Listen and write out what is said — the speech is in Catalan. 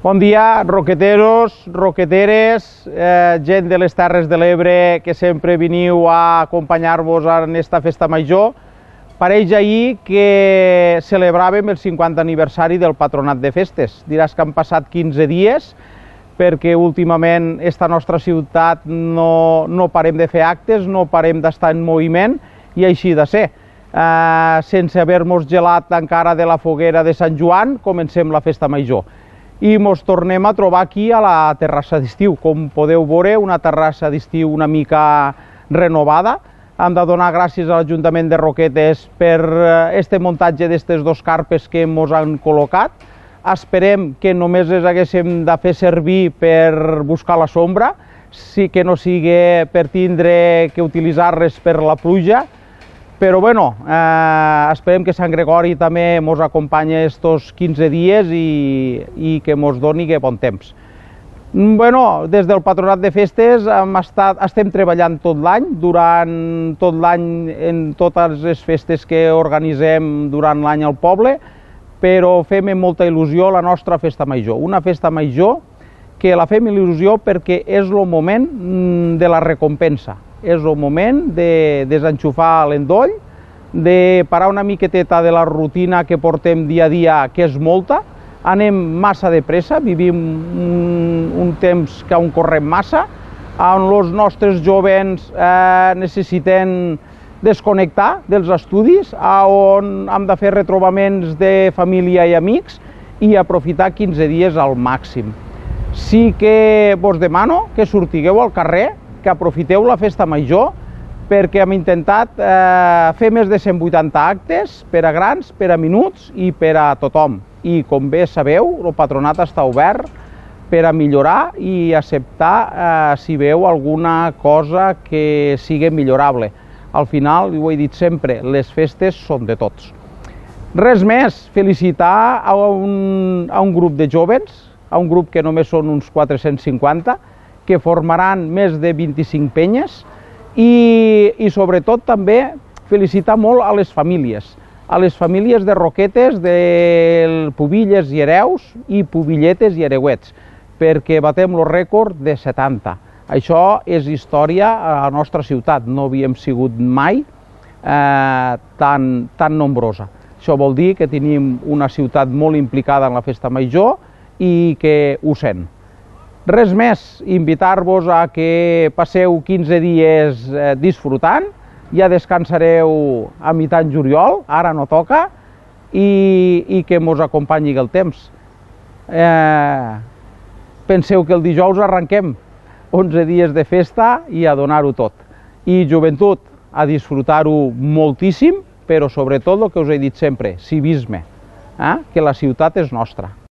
Bon dia, roqueteros, roqueteres, gent de les Terres de l'Ebre que sempre veniu a acompanyar-vos en esta festa major. Pareix ahir que celebràvem el 50 aniversari del Patronat de Festes. Diràs que han passat 15 dies perquè últimament esta nostra ciutat no parem de fer actes, no parem d'estar en moviment i així de ser. Sense haver-nos gelat encara de la foguera de Sant Joan, comencem la festa major. I ens tornem a trobar aquí a la terrassa d'estiu. Com podeu veure, una terrassa d'estiu una mica renovada. Hem de donar gràcies a l'Ajuntament de Roquetes per este muntatge d'aquestes dos carpes que ens han col·locat. Esperem que només les haguéssim de fer servir per buscar la sombra, que no sigui per tindre que utilitzar-les per la pluja. Però bueno, esperem que Sant Gregori també ens acompanyi estos 15 dies i que ens doni bon temps. Bueno, des del Patronat de Festes estem treballant tot l'any, durant tot l'any en totes les festes que organitzem durant l'any al poble, però fem amb molta il·lusió la nostra festa major. Una festa major que la fem amb il·lusió perquè és el moment de la recompensa. És el moment de desenxufar l'endoll, de parar una miqueteta de la rutina que portem dia a dia, que és molta. Anem massa de pressa, vivim un temps que on correm massa, on els nostres jovens necessiten desconnectar dels estudis, on hem de fer retrobaments de família i amics i aprofitar 15 dies al màxim. Sí que vos demano que sortigueu al carrer, que aprofiteu la festa major, perquè hem intentat fer més de 180 actes per a grans, per a menuts i per a tothom. I com bé sabeu, el patronat està obert per a millorar i acceptar si veu alguna cosa que sigui millorable. Al final, ho he dit sempre, les festes són de tots. Res més, felicitar a un grup de jóvens, a un grup que només són uns 450, que formaran més de 25 penyes i sobretot també felicitar molt a les famílies de Roquetes, de Pubilles i Hereus i Pubilletes i Hereuets, perquè batem el rècord de 70. Això és història a la nostra ciutat, no havíem sigut mai tan nombrosa. Això vol dir que tenim una ciutat molt implicada en la festa major i que ho sent. Res més, invitar-vos a que passeu 15 dies disfrutant, ja descansareu a mitjan juliol, ara no toca, i que ens acompanyi el temps. Penseu que el dijous arrenquem 11 dies de festa i a donar-ho tot. I joventut, a disfrutar-ho moltíssim, però sobretot el que us he dit sempre, civisme, que la ciutat és nostra.